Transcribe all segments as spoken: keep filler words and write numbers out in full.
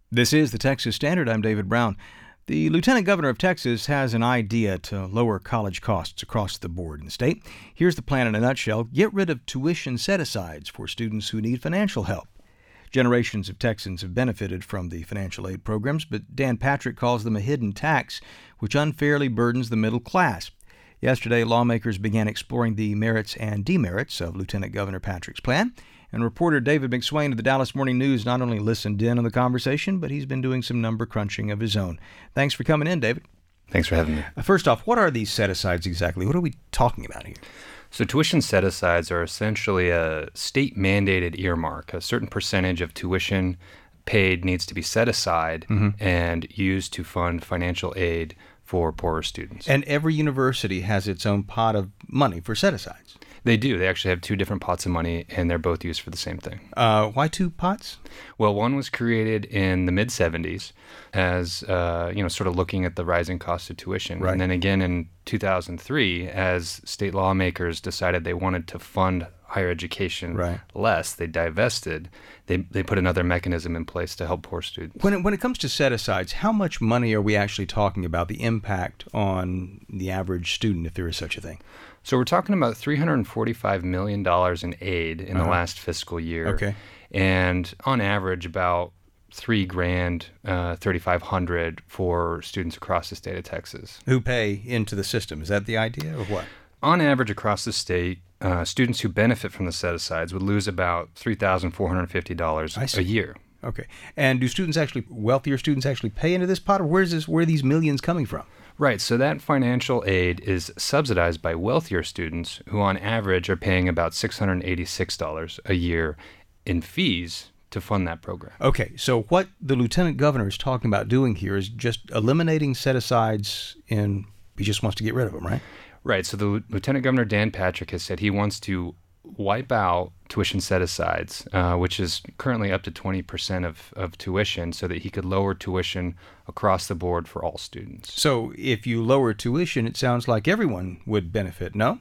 This is the Texas Standard. I'm David Brown. The Lieutenant Governor of Texas has an idea to lower college costs across the board in the state. Here's the plan in a nutshell. Get rid of tuition set-asides for students who need financial help. Generations of Texans have benefited from the financial aid programs, but Dan Patrick calls them a hidden tax, which unfairly burdens the middle class. Yesterday, lawmakers began exploring the merits and demerits of Lieutenant Governor Patrick's plan. And reporter David McSwain of the Dallas Morning News not only listened in on the conversation, but he's been doing some number crunching of his own. Thanks for coming in, David. Thanks for having me. First off, what are these set-asides exactly? What are we talking about here? So tuition set-asides are essentially a state-mandated earmark. A certain percentage of tuition paid needs to be set aside mm-hmm. and used to fund financial aid for poorer students. And every university has its own pot of money for set-asides. They do. They actually have two different pots of money, and they're both used for the same thing. Uh, why two pots? Well, one was created in the mid-seventies as, uh, you know, sort of looking at the rising cost of tuition. Right. And then again in two thousand three, as state lawmakers decided they wanted to fund higher education right. less, they divested. They they put another mechanism in place to help poor students. When it, when it comes to set-asides, how much money are we actually talking about, the impact on the average student, if there is such a thing? So we're talking about three hundred forty-five million dollars in aid in uh-huh. the last fiscal year. Okay. And on average, about three grand, uh, thirty-five hundred for students across the state of Texas. Who pay into the system. Is that the idea or what? On average across the state, uh, students who benefit from the set-asides would lose about three thousand four hundred fifty dollars a year. Okay. And do students actually, wealthier students actually pay into this pot, or where's this, where are these millions coming from? Right, so that financial aid is subsidized by wealthier students who on average are paying about six hundred eighty-six dollars a year in fees to fund that program. Okay, so what the Lieutenant Governor is talking about doing here is just eliminating set-asides, and he just wants to get rid of them, right? Right, so the Lieutenant Governor Dan Patrick has said he wants to wipe out tuition set-asides, uh, which is currently up to twenty percent of, of tuition, so that he could lower tuition across the board for all students. So if you lower tuition, it sounds like everyone would benefit, no?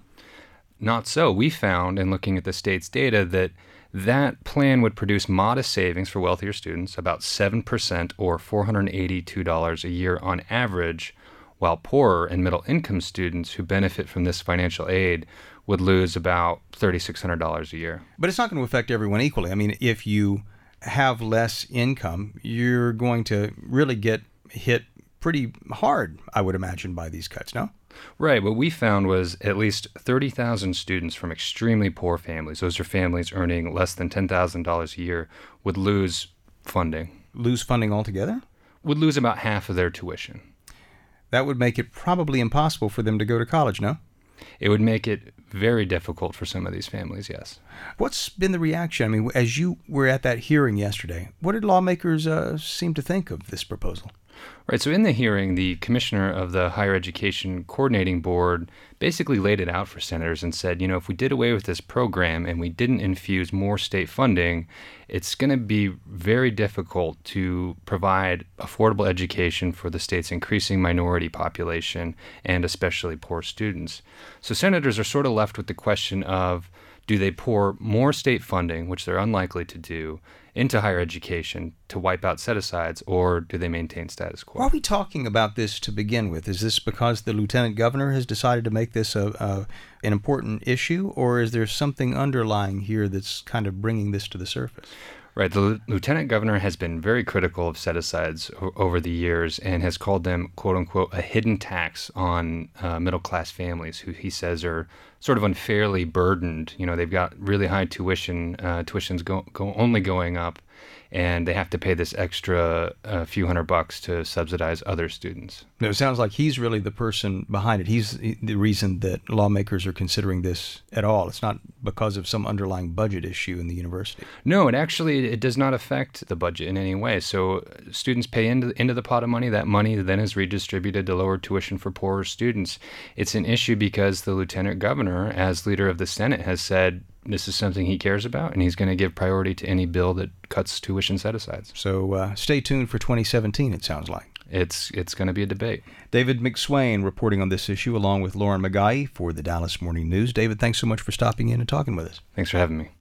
Not so. We found, in looking at the state's data, that that plan would produce modest savings for wealthier students, about seven percent or four hundred eighty-two dollars a year on average, while poorer and middle-income students who benefit from this financial aid would lose about three thousand six hundred dollars a year. But it's not going to affect everyone equally. I mean, if you have less income, you're going to really get hit pretty hard, I would imagine, by these cuts, no? Right. What we found was at least thirty thousand students from extremely poor families, those are families earning less than ten thousand dollars a year, would lose funding. Lose funding altogether? Would lose about half of their tuition. That would make it probably impossible for them to go to college, no? It would make it very difficult for some of these families, yes. What's been the reaction? I mean, as you were at that hearing yesterday, what did lawmakers uh, seem to think of this proposal? Right, so in the hearing, the commissioner of the Higher Education Coordinating Board basically laid it out for senators and said, you know, if we did away with this program and we didn't infuse more state funding, it's going to be very difficult to provide affordable education for the state's increasing minority population and especially poor students. So senators are sort of left with the question of, do they pour more state funding, which they're unlikely to do, into higher education to wipe out set-asides, or do they maintain status quo? Why are we talking about this to begin with? Is this because the Lieutenant Governor has decided to make this a, a an important issue, or is there something underlying here that's kind of bringing this to the surface? Right. The Lieutenant Governor has been very critical of set-asides o- over the years and has called them, quote-unquote, a hidden tax on uh, middle-class families who he says are sort of unfairly burdened. You know, they've got really high tuition, uh, tuition's go, go only going up, and they have to pay this extra uh, few hundred bucks to subsidize other students. No, it sounds like he's really the person behind it. He's the reason that lawmakers are considering this at all. It's not because of some underlying budget issue in the university. No, it actually it does not affect the budget in any way. So students pay into, into the pot of money. That money then is redistributed to lower tuition for poorer students. It's an issue because the Lieutenant Governor, as leader of the Senate, has said this is something he cares about, and he's going to give priority to any bill that cuts tuition set-asides. So uh, stay tuned for twenty seventeen, it sounds like. It's it's going to be a debate. David McSwain reporting on this issue along with Lauren McGuy for the Dallas Morning News. David, thanks so much for stopping in and talking with us. Thanks for having me.